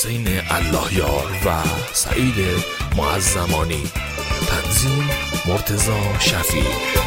حسین اللهیار و سعید معظمانی. تنظیم مرتضی شفیع.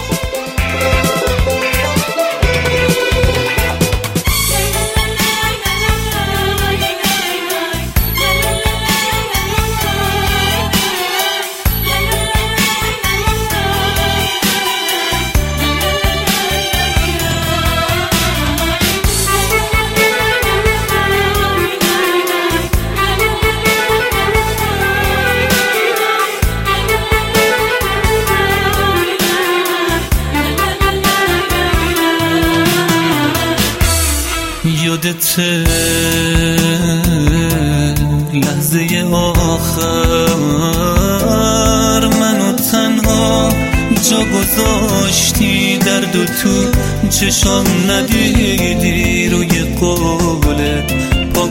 یادته لحظه آخر منو تنها جا گذاشتی، درد و تو چشام ندیدی، روی قول پا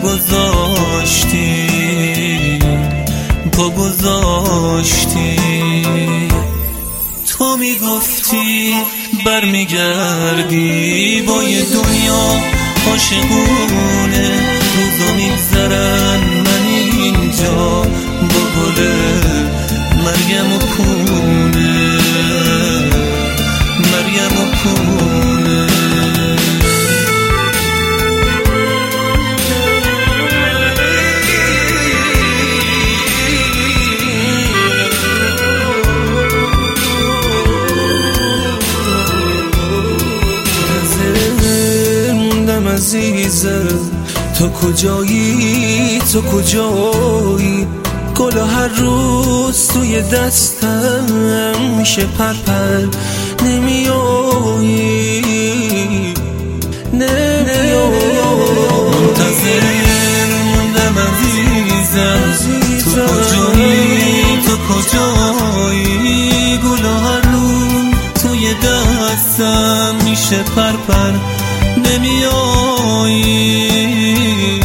گذاشتی. تو میگفتی برمیگردی با یه دنیا عاشقونه، روزا میگذرن من اینجا با گل مریم و پونه. عزیزم تو کجایی گلا هر روز توی دستم میشه پرپر نمیایی منتظر موندم عزیزم تو کجایی گلا هر روز توی دستم میشه پرپر نمیایی.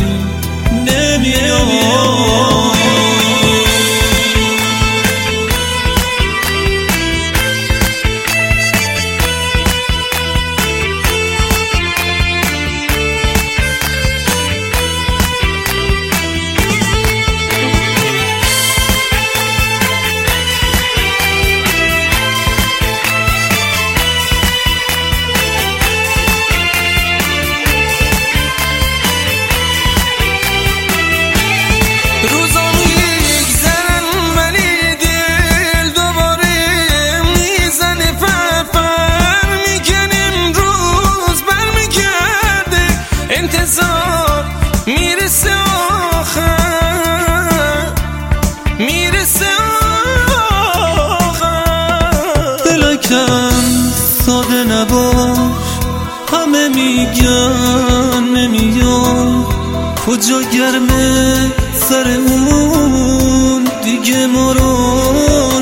ساده نباش، همه میگن نمیاد، کجا گرمه سر اون دیگه ما رو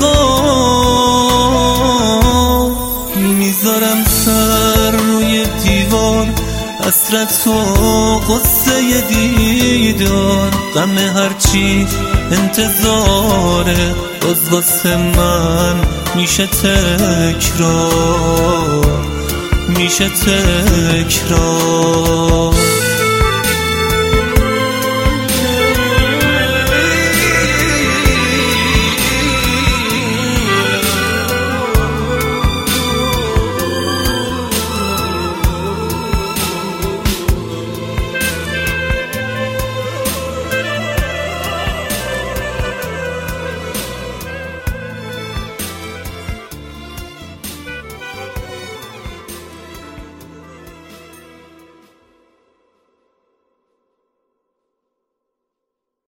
نمیخواد. میذارم سر روی دیوار، حسرت و قصه دیدار، غم هرچی انتظاره باز واسه من میشه تکرار.